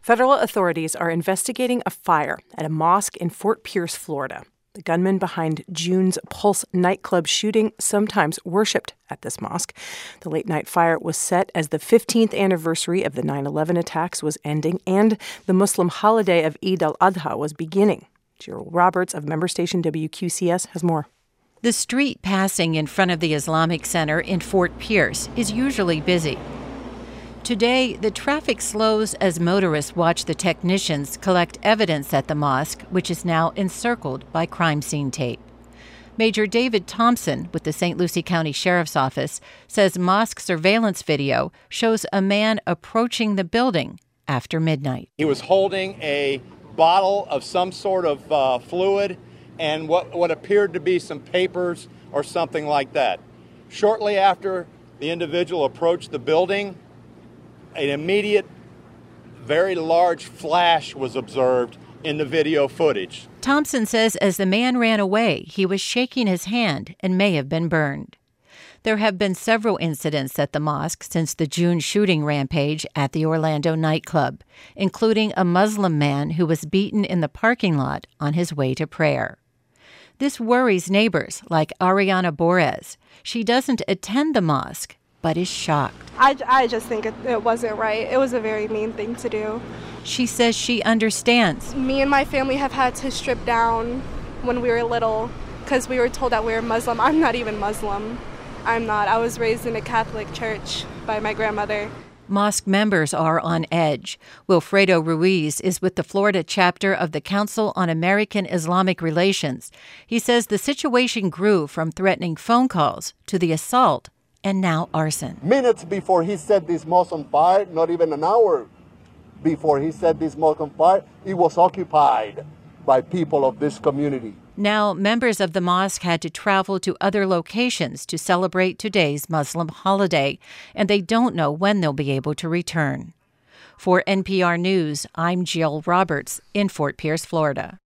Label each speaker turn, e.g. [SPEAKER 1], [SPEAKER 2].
[SPEAKER 1] Federal authorities are investigating a fire at a mosque in Fort Pierce, Florida. The gunman behind June's Pulse nightclub shooting sometimes worshipped at this mosque. The late-night fire was set as the 15th anniversary of the 9/11 attacks was ending and the Muslim holiday of Eid al-Adha was beginning. Jill Roberts of member station WQCS has more.
[SPEAKER 2] The street passing in front of the Islamic Center in Fort Pierce is usually busy. Today, the traffic slows as motorists watch the technicians collect evidence at the mosque, which is now encircled by crime scene tape. Major David Thompson with the St. Lucie County Sheriff's Office says mosque surveillance video shows a man approaching the building after midnight.
[SPEAKER 3] He was holding a bottle of some sort of fluid and what appeared to be some papers or something like that. Shortly after the individual approached the building, an immediate, very large flash was observed in the video footage.
[SPEAKER 2] Thompson says as the man ran away, he was shaking his hand and may have been burned. There have been several incidents at the mosque since the June shooting rampage at the Orlando nightclub, including a Muslim man who was beaten in the parking lot on his way to prayer. This worries neighbors like Ariana Borez. She doesn't attend the mosque, but is shocked.
[SPEAKER 4] I just think it wasn't right. It was a very mean thing to do.
[SPEAKER 2] She says she understands.
[SPEAKER 4] Me and my family have had to strip down when we were little because we were told that we were Muslim. I'm not even Muslim. I'm not. I was raised in a Catholic church by my grandmother.
[SPEAKER 2] Mosque members are on edge. Wilfredo Ruiz is with the Florida chapter of the Council on American Islamic Relations. He says the situation grew from threatening phone calls to the assault and now arson.
[SPEAKER 5] Minutes before he set this mosque on fire, not even an hour before he set this mosque on fire, it was occupied by people of this community.
[SPEAKER 2] Now, members of the mosque had to travel to other locations to celebrate today's Muslim holiday, and they don't know when they'll be able to return. For NPR News, I'm Jill Roberts in Fort Pierce, Florida.